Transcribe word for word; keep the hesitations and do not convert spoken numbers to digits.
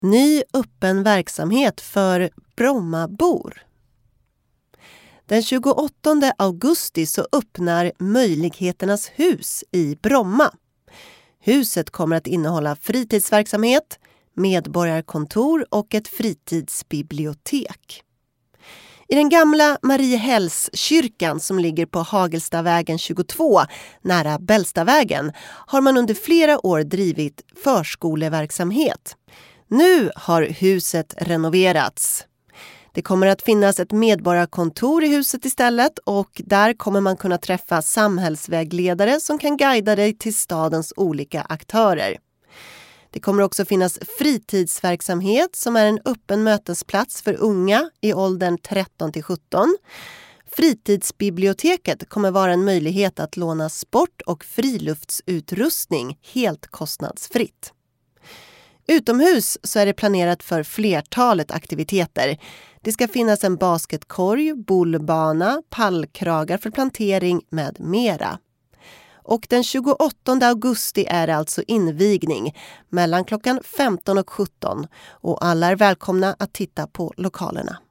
Ny öppen verksamhet för Brommabor. Den tjugoåttonde augusti så öppnar Möjligheternas hus i Bromma. Huset kommer att innehålla fritidsverksamhet, medborgarkontor och ett fritidsbibliotek. I den gamla Mariehällskyrkan som ligger på Hagelstavägen tjugotvå nära Bällstavägen har man under flera år drivit förskoleverksamhet. Nu har huset renoverats. Det kommer att finnas ett medborgarkontor i huset istället och där kommer man kunna träffa samhällsvägledare som kan guida dig till stadens olika aktörer. Det kommer också finnas fritidsverksamhet som är en öppen mötesplats för unga i åldern tretton till sjutton. Fritidsbiblioteket kommer vara en möjlighet att låna sport- och friluftsutrustning helt kostnadsfritt. Utomhus så är det planerat för flertalet aktiviteter. Det ska finnas en basketkorg, bollbana, pallkragar för plantering med mera. Och den tjugoåttonde augusti är det alltså invigning mellan klockan femton och sjutton och alla är välkomna att titta på lokalerna.